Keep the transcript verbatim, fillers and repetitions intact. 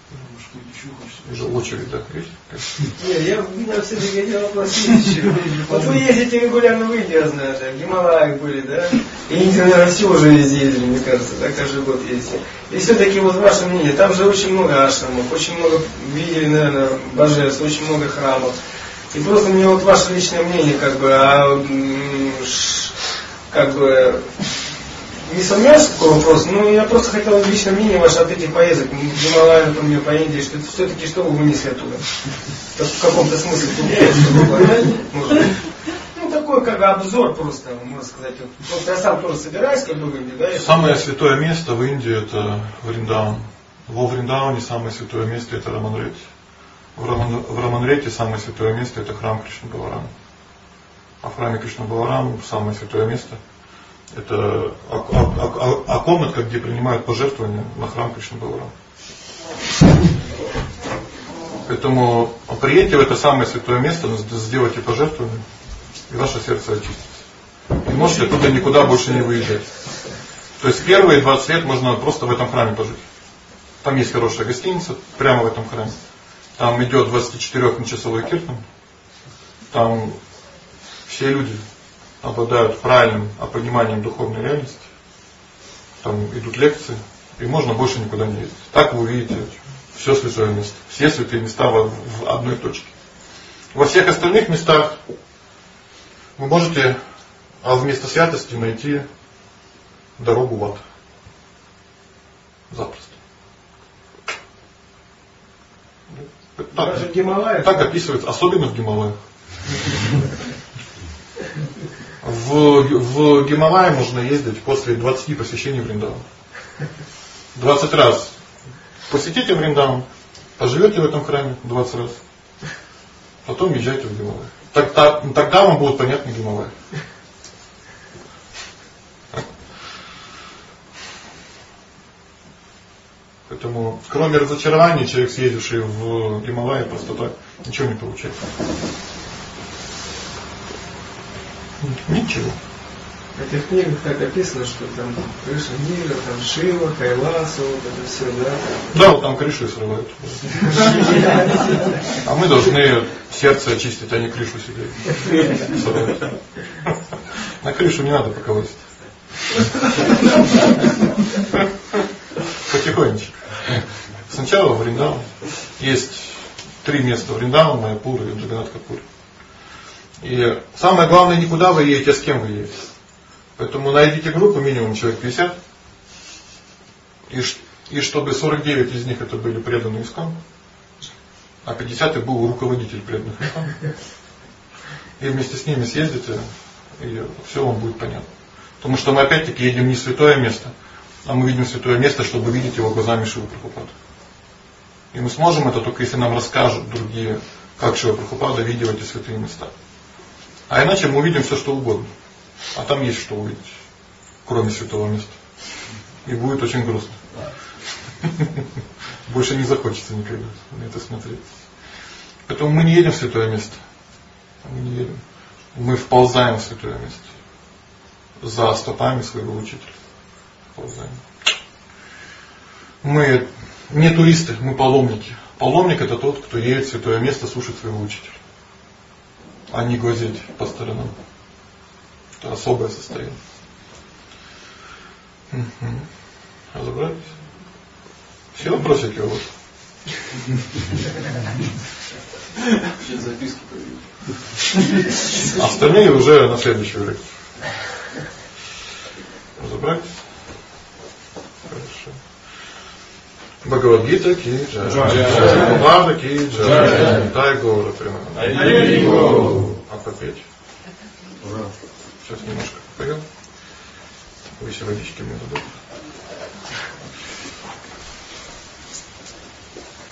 Уже очередь, да, есть? Нет, я меня все-таки хотел вопрос. Вот вы ездите регулярно в Индию, я знаю, да, в Гималаях были, да? И Индию, наверное, все уже везде ездили, мне кажется, да, каждый год ездите. И все-таки вот ваше мнение, там же очень много ашрамов, очень много, видели, наверное, божеств, очень много храмов. И просто мне вот ваше личное мнение, как бы, а, как бы, не сомневаюсь в такой вопрос, но я просто хотел личное мнение ваше от этих поездок, в Гималай, например, по Индии, что все-таки что вы вынесли оттуда? В каком-то смысле, что вы понять, может быть. Ну, такой как бы обзор просто, можно сказать. Вот я сам тоже собираюсь, как бы в Индии, да? Самое святое место в Индии это Вриндаун. Во Вриндауне самое святое место это Раманретти. В, Раман, в Раманретти самое святое место это храм Кришны Баларама. А в храме Кришны Баларама самое святое место это а, а, а, а комнатка, где принимают пожертвования на храм Кришны Баларама. Поэтому приедьте в это самое святое место, сделайте пожертвование, и ваше сердце очистится. И можете оттуда никуда больше не выезжать. То есть первые двадцать лет можно просто в этом храме пожить. Там есть хорошая гостиница, прямо в этом храме. Там идет двадцатичетырёхчасовой киртан. Там все люди обладают правильным пониманием духовной реальности. Там идут лекции, и можно больше никуда не ездить. Так вы увидите все святое место. Все святые места в, в одной точке. Во всех остальных местах вы можете а вместо святости найти дорогу в ад. Запросто. Так, так описывается, особенно в Гималаях. В, в Гималае можно ездить после двадцати посещений Вриндауна. двадцать раз посетите Вриндаун, поживете в этом храме двадцать раз, потом езжайте в Гималай. Тогда, тогда вам будут понятны Гималаи. Поэтому, кроме разочарования, человек, съездивший в Гималай, просто так ничего не получает. Ничего. В этих книгах так описано, что там крыша мира, там Шива, Кайласа, вот это все, да? Да, вот там крышу и срывают. А мы должны сердце очистить, а не крышу себе срывать. На крышу не надо пока лазить. Потихонечку. Сначала в Вриндаун. Есть три места: Вриндаун, Майяпур и Джаганнатха-Пури. И самое главное, не куда вы едете, а с кем вы едете. Поэтому найдите группу, минимум человек пятьдесят. И, и чтобы сорок девять из них это были преданные искам, а пятьдесят их был руководитель преданных искам. И вместе с ними съездите, и все вам будет понятно. Потому что мы опять-таки едем не в святое место, а мы видим святое место, чтобы видеть его глазами Шилы Прабхупады. И мы сможем это только если нам расскажут другие, как Шила Прабхупада видел эти святые места. А иначе мы увидим все, что угодно. А там есть что увидеть, кроме святого места. И будет очень грустно. Больше не захочется никогда на это смотреть. Поэтому мы не едем в святое место. Мы не едем. Мы вползаем в святое место. За стопами своего учителя. Вползаем. Мы не туристы, мы паломники. Паломник это тот, кто едет в святое место слушать своего учителя. А не глазеть по сторонам. Это особое состояние. Угу. Разобрались? Все вопросики у вас? Сейчас записки появились. Остальные уже на следующую лекцию. Разобрались? Хорошо. Бхагавад-гита ки джай. Бхагавад ки джай. Дай Гора прямо. А попеть? Сейчас немножко попоем. Вы еще водички мне дадут.